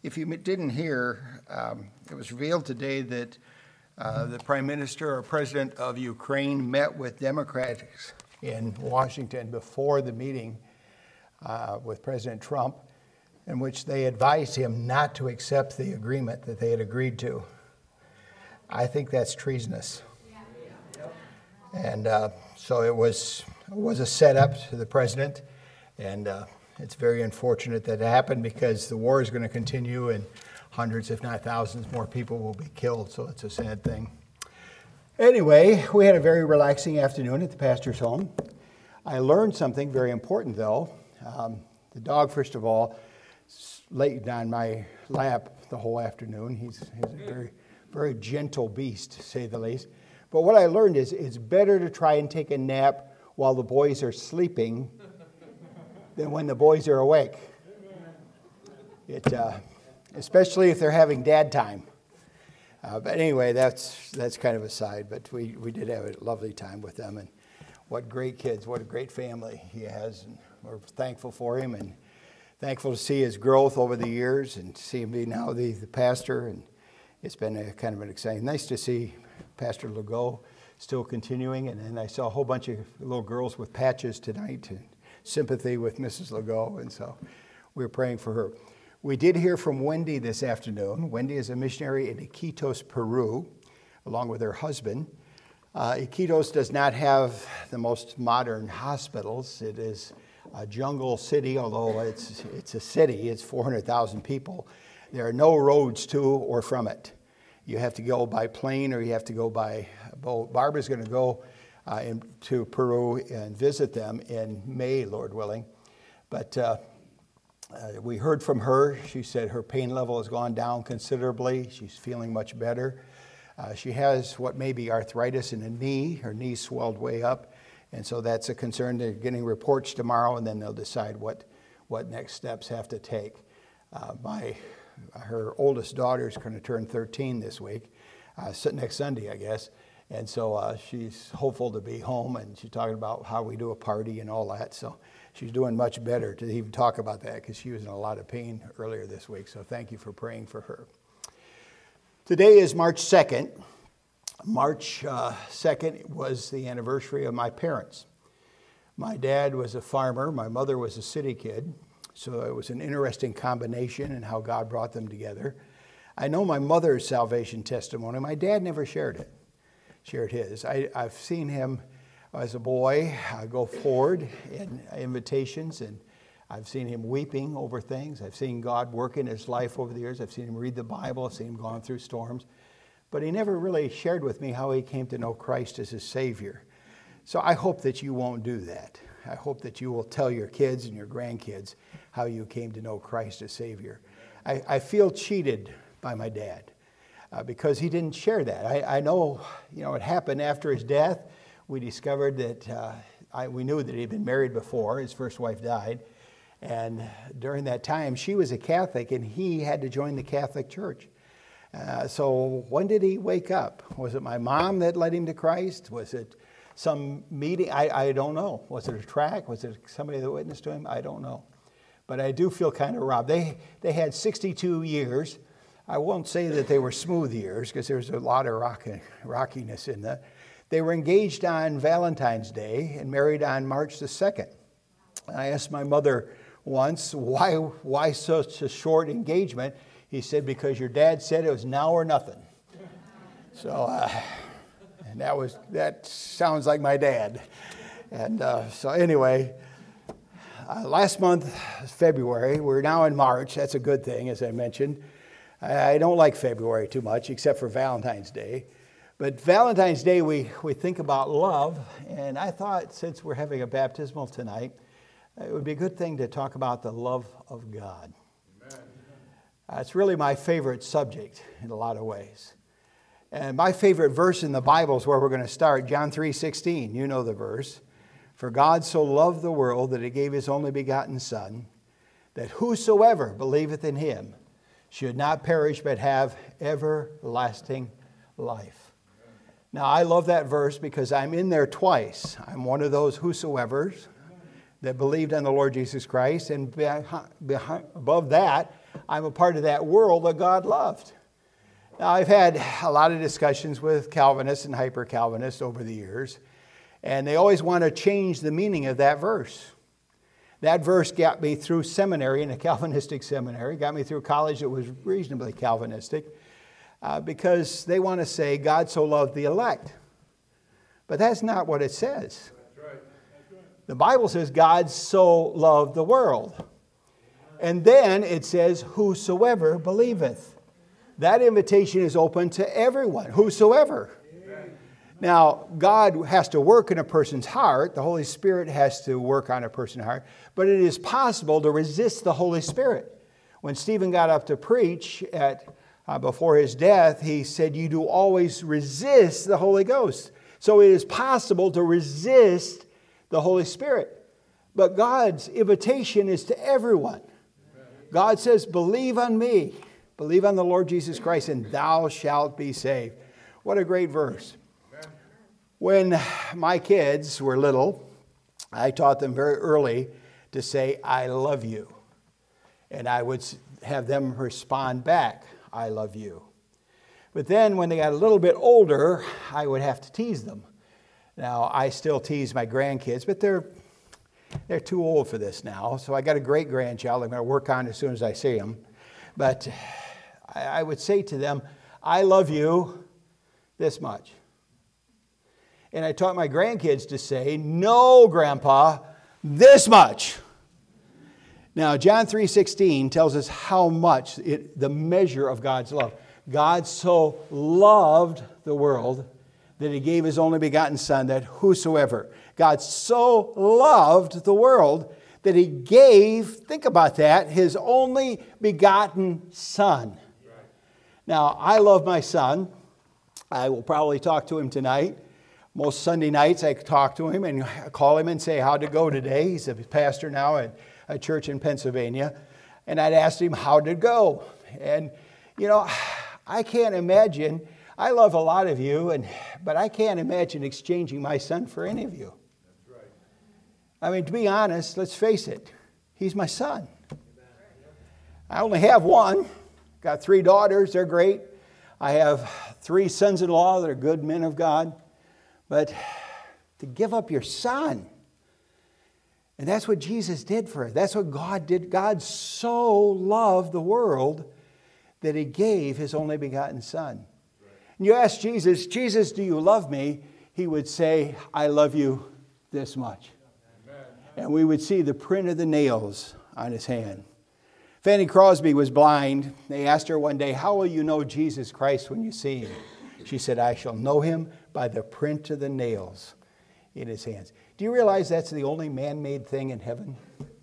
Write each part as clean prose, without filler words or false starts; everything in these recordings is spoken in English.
If you didn't hear, it was revealed today that the Prime Minister or President of Ukraine met with Democrats in Washington before the meeting with President Trump, in which they advised him not to accept the agreement that they had agreed to. I think that's treasonous. And so it was a setup to the president, and it's very unfortunate that it happened because the war is going to continue and hundreds, if not thousands, more people will be killed, so it's a sad thing. Anyway, we had a very relaxing afternoon at the pastor's home. I learned something very important, though. The dog, first of all, laid on my lap the whole afternoon. He's a very, very gentle beast, to say the least. But what I learned is it's better to try and take a nap while the boys are sleeping than when the boys are awake. Especially if they're having dad time. But anyway, that's kind of a side. But we did have a lovely time with them, and what great kids, what a great family he has. And we're thankful for him, and thankful to see his growth over the years, and to see him be now the pastor. And it's been a kind of an exciting. Nice to see Pastor Legault still continuing, and then I saw a whole bunch of little girls with patches tonight. Sympathy with Mrs. Legault, and so we're praying for her. We did hear from Wendy this afternoon. Wendy is a missionary in Iquitos, Peru, along with her husband. Iquitos does not have the most modern hospitals. It is a jungle city, although it's a city. It's 400,000 people. There are no roads to or from it. You have to go by plane or you have to go by boat. Barbara's going to go to Peru and visit them in May, Lord willing. But we heard from her. She said her pain level has gone down considerably. She's feeling much better. She has what may be arthritis in the knee. Her knee swelled way up. And so that's a concern. They're getting reports tomorrow, and then they'll decide what next steps have to take. Her oldest daughter is going to turn 13 this week, next Sunday, I guess. And so she's hopeful to be home, and she's talking about how we do a party and all that. So she's doing much better to even talk about that because she was in a lot of pain earlier this week. So thank you for praying for her. Today is March 2nd. March 2nd was the anniversary of my parents. My dad was a farmer. My mother was a city kid. So it was an interesting combination in how God brought them together. I know my mother's salvation testimony. My dad never shared his. I've seen him as a boy go forward in invitations, and I've seen him weeping over things. I've seen God work in his life over the years. I've seen him read the Bible. I've seen him going through storms. But he never really shared with me how he came to know Christ as his Savior. So I hope that you won't do that. I hope that you will tell your kids and your grandkids how you came to know Christ as Savior. I feel cheated by my dad because he didn't share that. I know, it happened after his death. We discovered that we knew that he had been married before. His first wife died. And during that time, she was a Catholic, and he had to join the Catholic Church. So when did he wake up? Was it my mom that led him to Christ? Was it some meeting? I don't know. Was it a track? Was it somebody that witnessed to him? I don't know. But I do feel kind of robbed. They had 62 years. I won't say that they were smooth years because there's a lot of rockiness in that. They were engaged on Valentine's Day and married on March the 2nd. I asked my mother once, why such a short engagement? He said, because your dad said it was now or nothing. So, and that sounds like my dad. And so anyway, last month, February, we're now in March. That's a good thing, as I mentioned. I don't like February too much, except for Valentine's Day. But Valentine's Day, we think about love. And I thought, since we're having a baptismal tonight, it would be a good thing to talk about the love of God. It's really my favorite subject in a lot of ways. And my favorite verse in the Bible is where we're going to start, John 3:16. You know the verse. For God so loved the world that he gave his only begotten Son, that whosoever believeth in him should not perish but have everlasting life. Now, I love that verse because I'm in there twice. I'm one of those whosoevers that believed on the Lord Jesus Christ. And above that, I'm a part of that world that God loved. Now, I've had a lot of discussions with Calvinists and hyper-Calvinists over the years, and they always want to change the meaning of that verse. That verse got me through seminary, in a Calvinistic seminary, got me through college that was reasonably Calvinistic, because they want to say God so loved the elect. But that's not what it says. That's right. The Bible says God so loved the world. And then it says, whosoever believeth. That invitation is open to everyone, whosoever. Amen. Now, God has to work in a person's heart. The Holy Spirit has to work on a person's heart. But it is possible to resist the Holy Spirit. When Stephen got up to preach before his death, he said, you do always resist the Holy Ghost. So it is possible to resist the Holy Spirit. But God's invitation is to everyone. God says, believe on me. Believe on the Lord Jesus Christ, and thou shalt be saved. What a great verse. When my kids were little, I taught them very early to say, I love you. And I would have them respond back, I love you. But then when they got a little bit older, I would have to tease them. Now, I still tease my grandkids, but they're too old for this now. So I got a great grandchild I'm going to work on as soon as I see him. But I would say to them, I love you this much. And I taught my grandkids to say, no, Grandpa, this much. Now, John 3:16 tells us how much, the measure of God's love. God so loved the world that He gave His only begotten Son, that whosoever. God so loved the world that He gave, think about that, His only begotten Son. Now, I love my son. I will probably talk to him tonight. Most Sunday nights I talk to him and call him and say, how'd it go today? He's a pastor now at a church in Pennsylvania. And I'd ask him, how'd it go? And, you know, I can't imagine, I love a lot of you, but I can't imagine exchanging my son for any of you. That's right. I mean, to be honest, let's face it, he's my son. I only have one. Got 3 daughters, they're great. I have 3 sons-in-law that are good men of God. But to give up your son, and that's what Jesus did for us. That's what God did. God so loved the world that He gave His only begotten Son. And you ask Jesus, Jesus, do you love me? He would say, I love you this much. Amen. And we would see the print of the nails on His hand. Fanny Crosby was blind. They asked her one day, how will you know Jesus Christ when you see Him? She said, I shall know Him by the print of the nails in His hands. Do you realize that's the only man-made thing in heaven?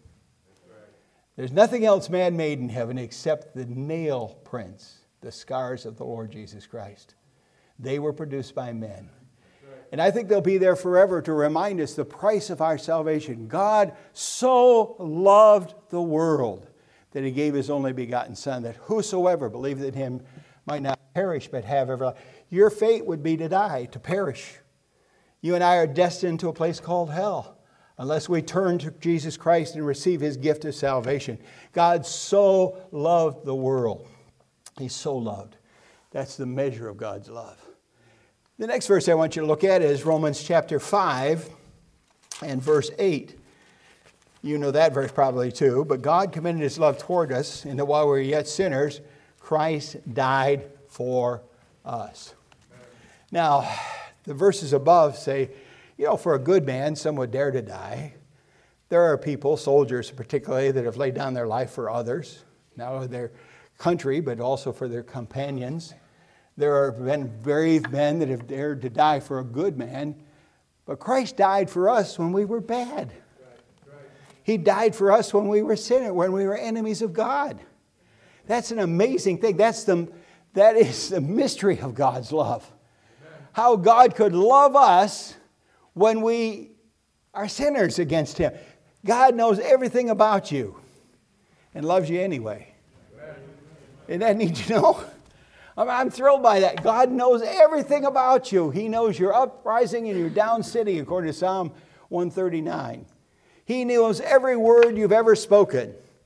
There's nothing else man-made in heaven except the nail prints, the scars of the Lord Jesus Christ. They were produced by men. And I think they'll be there forever to remind us the price of our salvation. God so loved the world that He gave His only begotten Son, that whosoever believeth in Him might not perish, but have everlasting life. Your fate would be to die, to perish. You and I are destined to a place called hell, unless we turn to Jesus Christ and receive His gift of salvation. God so loved the world. He's so loved. That's the measure of God's love. The next verse I want you to look at is Romans chapter 5 and verse 8. You know that verse probably too. But God commended His love toward us, in that while we were yet sinners, Christ died for us. Now, the verses above say, you know, for a good man, some would dare to die. There are people, soldiers particularly, that have laid down their life for others, not only their country, but also for their companions. There have been brave men that have dared to die for a good man. But Christ died for us when we were bad. He died for us when we were sinners, when we were enemies of God. That's an amazing thing. That is the mystery of God's love. How God could love us when we are sinners against Him. God knows everything about you and loves you anyway. Isn't that neat to know? I'm thrilled by that. God knows everything about you. He knows your uprising and your down sitting, according to Psalm 139. He knows every word you've ever spoken.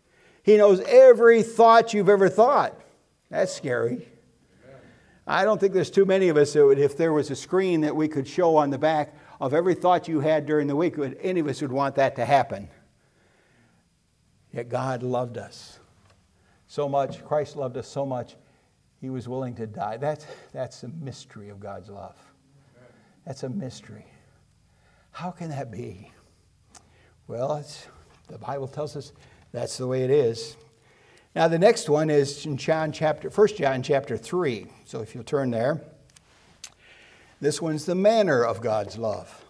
He knows every thought you've ever thought. That's scary. I don't think there's too many of us that would, if there was a screen that we could show on the back of every thought you had during the week, any of us would want that to happen. Yet God loved us so much. Christ loved us so much, He was willing to die. That's a mystery of God's love. That's a mystery. How can that be? Well, the Bible tells us that's the way it is. Now, the next one is in 1 John chapter 3. So if you'll turn there. This one's the manner of God's love.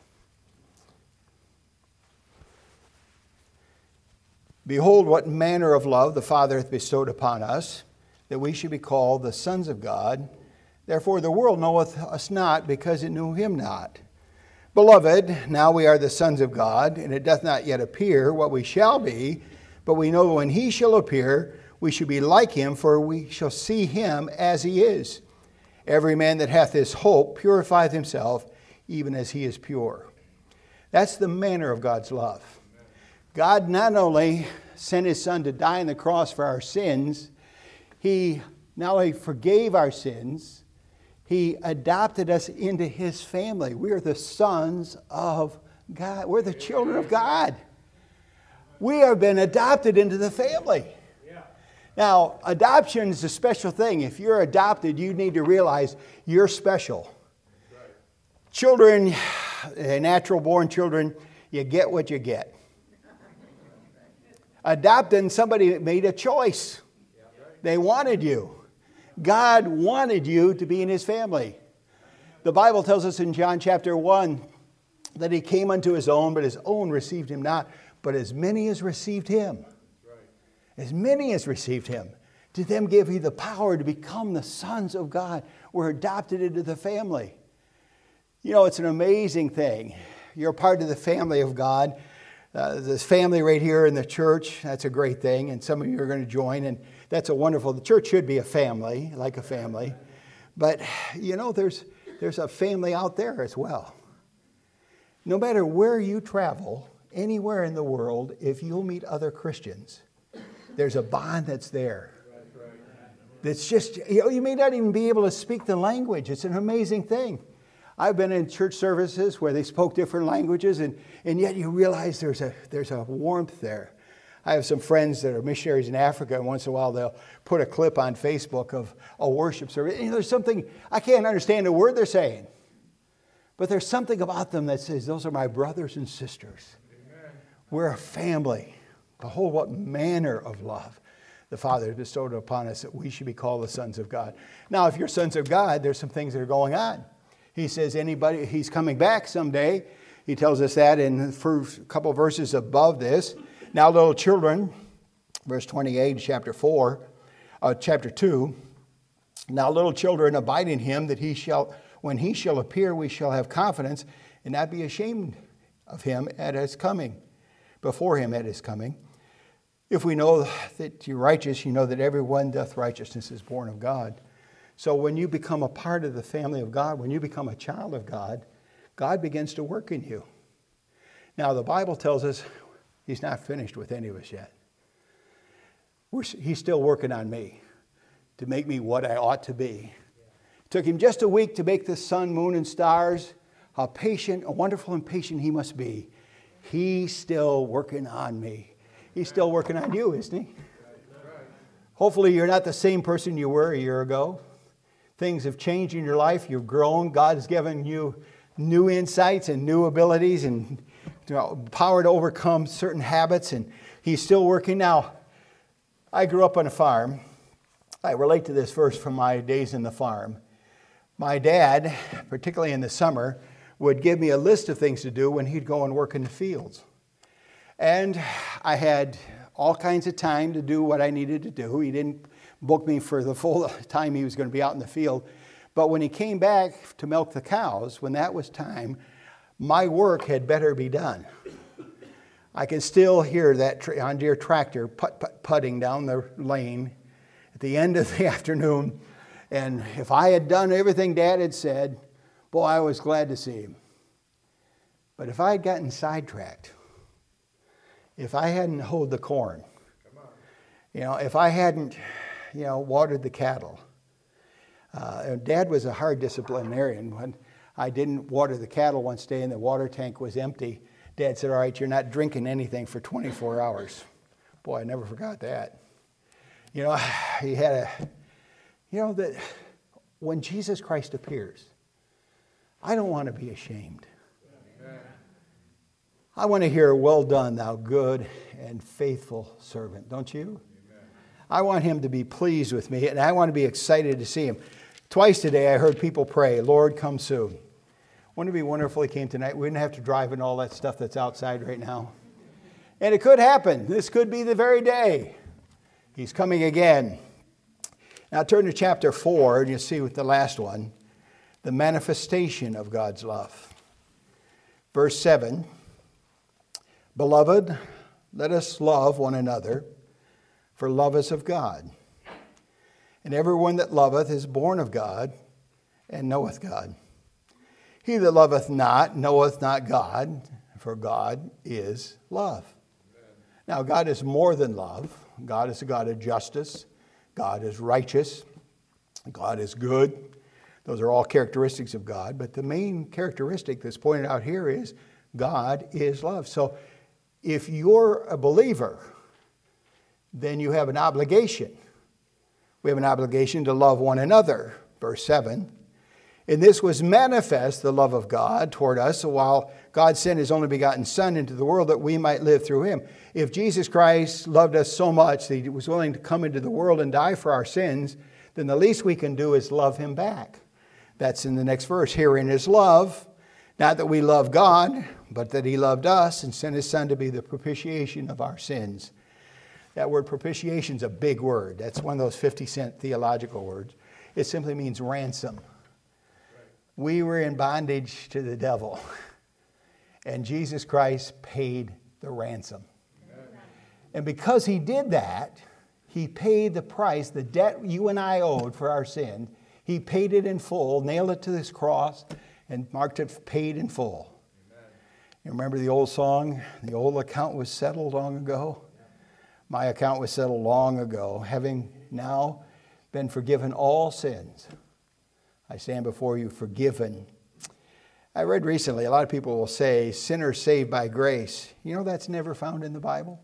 Behold, what manner of love the Father hath bestowed upon us, that we should be called the sons of God. Therefore the world knoweth us not, because it knew Him not. Beloved, now we are the sons of God, and it doth not yet appear what we shall be, but we know when He shall appear, we shall be like Him, for we shall see Him as He is. Every man that hath this hope purifieth himself, even as he is pure. That's the manner of God's love. God not only sent His Son to die on the cross for our sins, He not only forgave our sins, He adopted us into His family. We are the sons of God. We're the children of God. We have been adopted into the family. Now, adoption is a special thing. If you're adopted, you need to realize you're special. Children, natural-born children, you get what you get. Adopting, somebody made a choice. They wanted you. God wanted you to be in His family. The Bible tells us in John chapter 1 that He came unto His own, but His own received Him not. But as many as received Him, as many as received Him, to them gave He the power to become the sons of God. We're adopted into the family. You know, it's an amazing thing. You're part of the family of God. This family right here in the church, that's a great thing. And some of you are going to join, and that's a wonderful. The church should be a family, like a family. But, you know, there's a family out there as well. No matter where you travel, anywhere in the world, if you'll meet other Christians, there's a bond that's there. That's just, you may not even be able to speak the language. It's an amazing thing. I've been in church services where they spoke different languages, and yet you realize there's a warmth there. I have some friends that are missionaries in Africa, and once in a while they'll put a clip on Facebook of a worship service. And there's something, I can't understand a word they're saying, but there's something about them that says, those are my brothers and sisters. Amen. We're a family. Behold, what manner of love the Father has bestowed upon us, that we should be called the sons of God. Now, if you're sons of God, there's some things that are going on. He says He's coming back someday. He tells us that in the first couple of verses above this. Now, little children, verse 28, chapter 2. Now, little children, abide in Him, that when He shall appear, we shall have confidence and not be ashamed of Him at His coming, before Him at His coming. If we know that you're righteous, you know that everyone doth righteousness is born of God. So when you become a part of the family of God, when you become a child of God, God begins to work in you. Now, the Bible tells us He's not finished with any of us yet. He's still working on me to make me what I ought to be. It took Him just a week to make the sun, moon, and stars. How patient, wonderful and patient He must be. He's still working on me. He's still working on you, isn't He? Hopefully you're not the same person you were a year ago. Things have changed in your life. You've grown. God has given you new insights and new abilities and power to overcome certain habits. And He's still working. Now, I grew up on a farm. I relate to this verse from my days in the farm. My dad, particularly in the summer, would give me a list of things to do when he'd go and work in the fields. And I had all kinds of time to do what I needed to do. He didn't book me for the full time he was going to be out in the field. But when he came back to milk the cows, when that was time, my work had better be done. I can still hear that John Deere tractor putting down the lane at the end of the afternoon. And if I had done everything Dad had said, boy, I was glad to see him. But if I had gotten sidetracked, if I hadn't hoed the corn, If I hadn't, watered the cattle, Dad was a hard disciplinarian. When I didn't water the cattle one day and the water tank was empty, Dad said, all right, you're not drinking anything for 24 hours. Boy, I never forgot that. He had that when Jesus Christ appears, I don't want to be ashamed. Amen. I want to hear, well done, thou good and faithful servant, don't you? Amen. I want him to be pleased with me, and I want to be excited to see him. Twice today I heard people pray, Lord, come soon. Wouldn't it be wonderful he came tonight? We wouldn't have to drive in all that stuff that's outside right now. And it could happen. This could be the very day. He's coming again. Now turn to chapter 4, and you'll see with the last one, the manifestation of God's love. Verse 7, Beloved, let us love one another, for love is of God. And everyone that loveth is born of God, and knoweth God. He that loveth not, knoweth not God, for God is love. Amen. Now, God is more than love. God is a God of justice. God is righteous. God is good. Those are all characteristics of God. But the main characteristic that's pointed out here is God is love. So if you're a believer, then you have an obligation. We have an obligation to love one another. Verse 7. And this was manifest, the love of God toward us, while God sent his only begotten Son into the world that we might live through him. If Jesus Christ loved us so much that he was willing to come into the world and die for our sins, then the least we can do is love him back. That's in the next verse. Herein is love, not that we love God, but that he loved us and sent his Son to be the propitiation of our sins. That word propitiation is a big word. That's one of those 50-cent theological words. It simply means ransom. We were in bondage to the devil, and Jesus Christ paid the ransom. Amen. And because he did that, he paid the price, the debt you and I owed for our sin. He paid it in full, nailed it to this cross, and marked it paid in full. Amen. You remember the old song, the old account was settled long ago? My account was settled long ago, having now been forgiven all sins. I stand before you forgiven. I read recently, a lot of people will say, sinners saved by grace. That's never found in the Bible.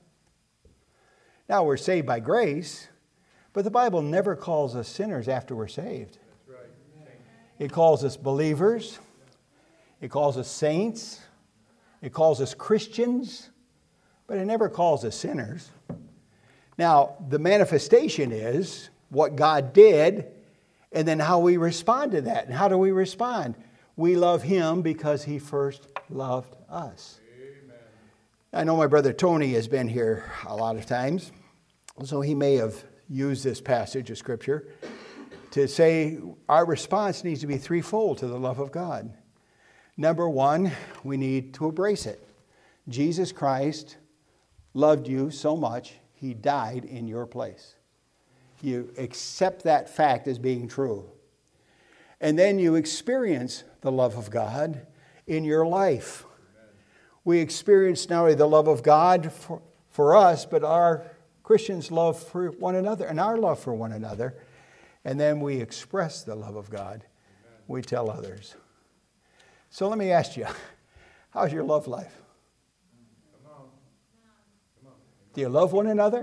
Now, we're saved by grace, but the Bible never calls us sinners after we're saved. That's right. It calls us believers. It calls us saints. It calls us Christians, but it never calls us sinners. Now, the manifestation is what God did, and then how we respond to that. And how do we respond? We love him because he first loved us. Amen. I know my brother Tony has been here a lot of times, so he may have used this passage of Scripture to say our response needs to be threefold to the love of God. Number one, we need to embrace it. Jesus Christ loved you so much, he died in your place. You accept that fact as being true. And then you experience the love of God in your life. Amen. We experience not only the love of God for us, but our Christians' love for one another and our love for one another. And then we express the love of God. Amen. We tell others. So let me ask you, how's your love life? Come on. Do you love one another?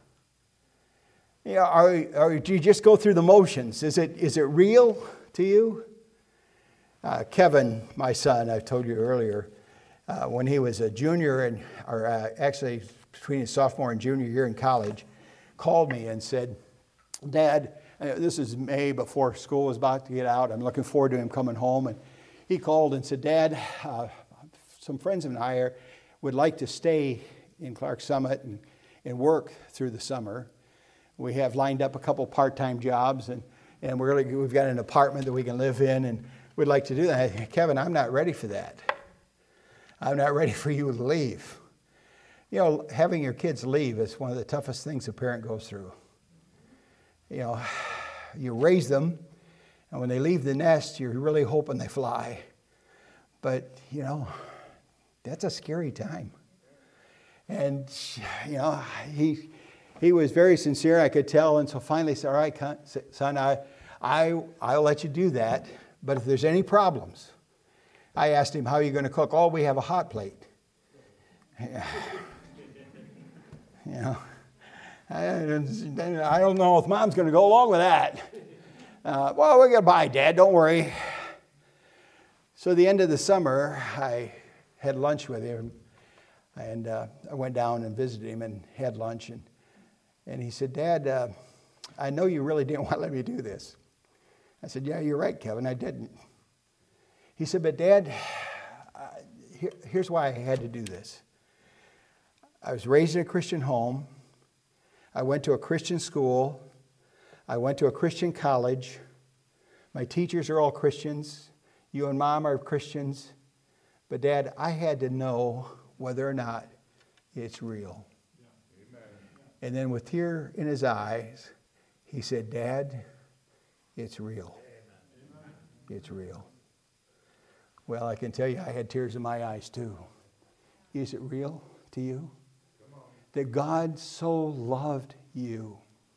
Or do you just go through the motions? Is it real to you? Kevin, my son, I told you earlier, when he was a junior, actually between his sophomore and junior year in college, called me and said, Dad, this is May before school was about to get out. I'm looking forward to him coming home. And he called and said, Dad, some friends and I would like to stay in Clark Summit and work through the summer. We have lined up a couple part-time jobs, and we've got an apartment that we can live in, and we'd like to do that. Kevin, I'm not ready for that. I'm not ready for you to leave. Having your kids leave is one of the toughest things a parent goes through. You raise them, and when they leave the nest, you're really hoping they fly. But, that's a scary time. And, he was very sincere, I could tell, and so finally he said, all right, son, I'll let you do that, but if there's any problems, I asked him, how are you going to cook? Oh, we have a hot plate. You know, I don't know if Mom's going to go along with that. Well, we're going to buy, Dad, don't worry. So at the end of the summer, I had lunch with him, and I went down and visited him and had lunch, and he said, Dad, I know you really didn't want to let me do this. I said, yeah, you're right, Kevin, I didn't. He said, but Dad, here's why I had to do this. I was raised in a Christian home. I went to a Christian school. I went to a Christian college. My teachers are all Christians. You and Mom are Christians. But Dad, I had to know whether or not it's real. Yeah. And then with tear in his eyes, he said, Dad, it's real. Amen. It's real. Well, I can tell you I had tears in my eyes too. Is it real to you? That God so loved you.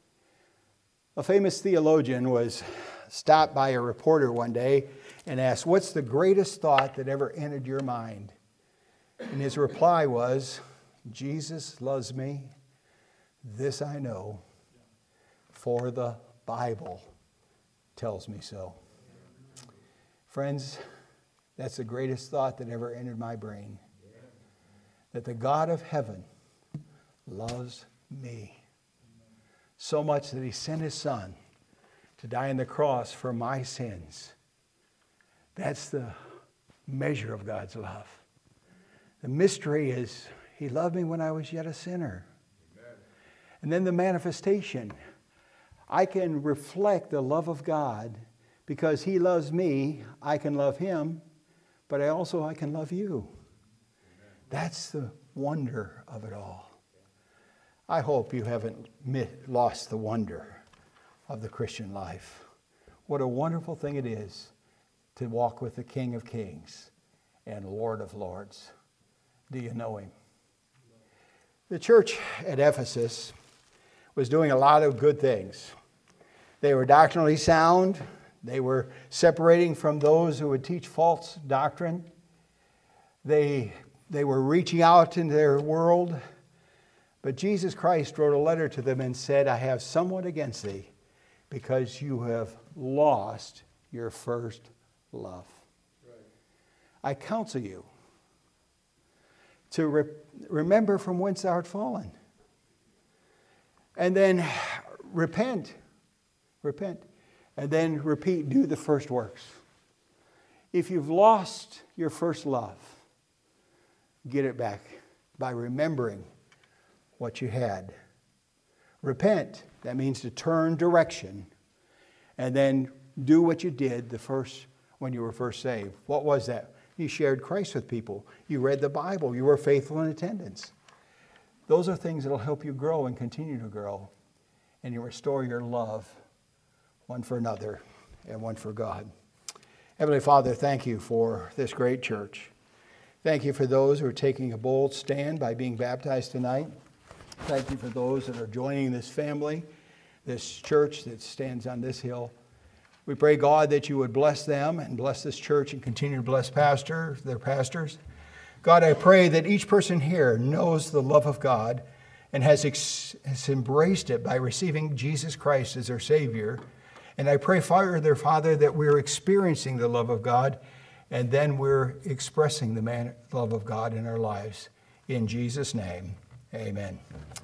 A famous theologian was stopped by a reporter one day and asked, what's the greatest thought that ever entered your mind? And his reply was, Jesus loves me. This I know, for the Bible tells me so. Friends, that's the greatest thought that ever entered my brain. That the God of heaven loves me so much that he sent his son to die on the cross for my sins. That's the measure of God's love. The mystery is he loved me when I was yet a sinner. Amen. And then the manifestation. I can reflect the love of God because he loves me. I can love him, but I can love you. Amen. That's the wonder of it all. I hope you haven't lost the wonder of the Christian life. What a wonderful thing it is to walk with the King of Kings and Lord of Lords. Do you know him? The church at Ephesus was doing a lot of good things. They were doctrinally sound. They were separating from those who would teach false doctrine. They were reaching out into their world. But Jesus Christ wrote a letter to them and said, I have somewhat against thee because you have lost your first love. Right. I counsel you to remember from whence thou art fallen. And then repent. And then repeat, do the first works. If you've lost your first love, get it back by remembering what you had. Repent, that means to turn direction, and then do what you did when you were first saved. What was that? You shared Christ with people. You read the Bible. You were faithful in attendance. Those are things that will help you grow and continue to grow, and you restore your love one for another and one for God. Heavenly Father, thank you for this great church. Thank you for those who are taking a bold stand by being baptized tonight. Thank you for those that are joining this family, this church that stands on this hill. We pray, God, that you would bless them and bless this church and continue to bless their pastors. God, I pray that each person here knows the love of God and has embraced it by receiving Jesus Christ as their Savior. And I pray, Father, that we're experiencing the love of God and then we're expressing the love of God in our lives. In Jesus' name, amen.